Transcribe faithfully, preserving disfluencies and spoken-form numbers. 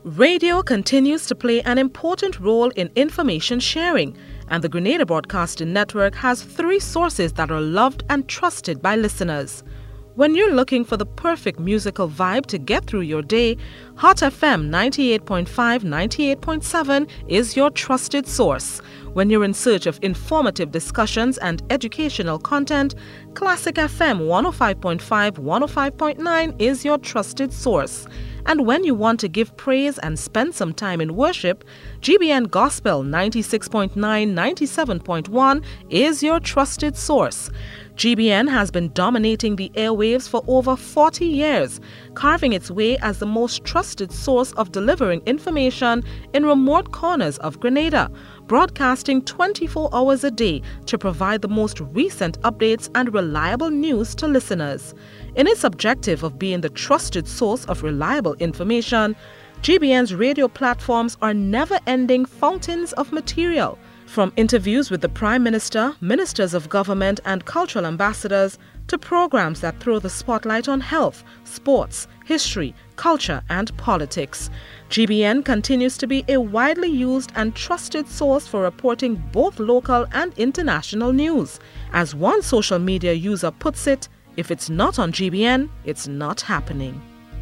Radio continues to play an important role in information sharing, and the Grenada Broadcasting Network has three sources that are loved and trusted by listeners. When you're looking for the perfect musical vibe to get through your day, Hot F M ninety-eight point five, ninety-eight point seven is your trusted source. When you're in search of informative discussions and educational content, Classic F M one oh five point five, one oh five point nine is your trusted source. And when you want to give praise and spend some time in worship, G B N Gospel ninety-six point nine, ninety-seven point one is your trusted source. G B N has been dominating the airwaves for over forty years, carving its way as the most trusted source of delivering information in remote corners of Grenada, broadcasting twenty-four hours a day to provide the most recent updates and reliable news to listeners. In its objective of being the trusted source of reliable information, G B N's radio platforms are never-ending fountains of material. From interviews with the Prime Minister, ministers of government and cultural ambassadors, to programs that throw the spotlight on health, sports, history, culture and politics. G B N continues to be a widely used and trusted source for reporting both local and international news. As one social media user puts it, if it's not on G B N, it's not happening.